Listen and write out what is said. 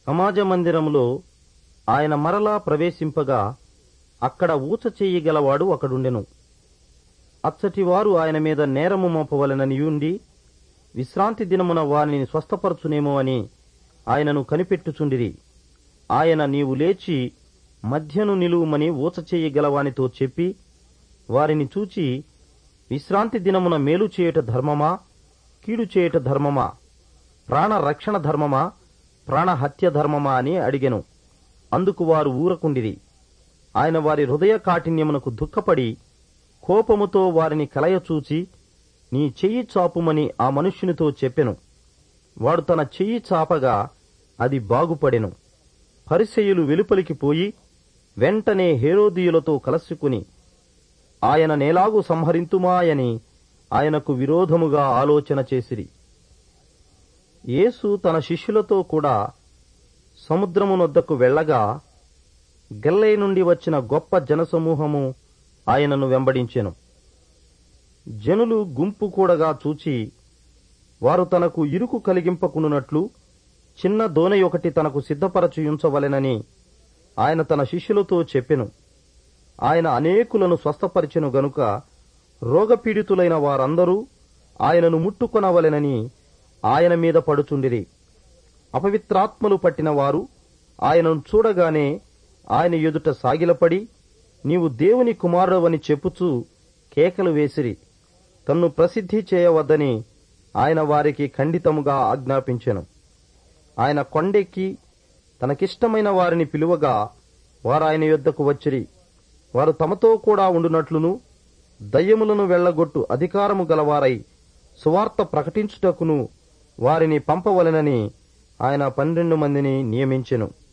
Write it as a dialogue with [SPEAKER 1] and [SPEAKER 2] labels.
[SPEAKER 1] సమాజ మందిరములో ఆయన మరలా ప్రవేశింపగా అక్కడ ఊచ చెయ్యగలవాడు ఒకడుండెను. అచ్చటివారు ఆయన మీద నేరము మోపవలెననియుండి విశ్రాంతి దినమున వారిని స్వస్థపరచునేమో అని ఆయనను కనిపెట్టుచుండిరి. ఆయన, నీవు లేచి మధ్యను నిలువుమని ఊచ చెయ్యగలవానితో చెప్పి వారిని చూచి, విశ్రాంతి దినమున మేలు చేయుట ధర్మమా, కీడు చేయుట ధర్మమా, ప్రాణ రక్షణ ధర్మమా, ప్రాణహత్య ధర్మమా అని అడిగెను. అందుకు వారు ఊరకుండిరి. ఆయన వారి హృదయ కాఠిన్యమునకు దుఃఖపడి కోపముతో వారిని కలయచూచి, నీ చెయ్యి చాపుమని ఆ మనుష్యునితో చెప్పెను. వాడు తన చెయ్యి చాపగా అది బాగుపడెను. పరిసయ్యులు వెలుపలికి పోయి వెంటనే హేరోదీయులతో కలసుకుని ఆయన నేలాగు సంహరింతుమాయని ఆయనకు విరోధముగా ఆలోచన చేసిరి. యేసు తన శిష్యులతో కూడా సముద్రమునొద్దకు వెళ్లగా గల్లై నుండి వచ్చిన గొప్ప జనసమూహము ఆయనను వెంబడించెను. జనులు గుంపు కూడగా చూచి వారు తనకు ఇరుకు కలిగింపకునున్నట్లు చిన్న దోణి తనకు సిద్ధపరచియుంచవలెనని ఆయన తన శిష్యులతో చెప్పెను. ఆయన అనేకులను స్వస్థపరిచెను గనుక రోగపీడితులైన వారందరూ ఆయనను ముట్టుకొనవలెనని ఆయన మీద పడుచుండిరి. అపవిత్రాత్మలు పట్టిన వారు ఆయనను చూడగానే ఆయన ఎదుట సాగిలపడి, నీవు దేవుని కుమారుడవని చెప్పుచూ కేకలు వేసిరి. తన్ను ప్రసిద్ధి చేయవద్దని ఆయన వారికి ఖండితముగా ఆజ్ఞాపించెను. ఆయన కొండెక్కి తనకిష్టమైన వారిని పిలువగా వారాయన యొద్దకు వచ్చిరి. వారు తమతో కూడా ఉండునట్లును దయ్యములను వెళ్లగొట్టు అధికారము గలవారై సువార్త ప్రకటించుటకును వారిని పంపవలెనని ఆయన 12 మందిని నియమించెను.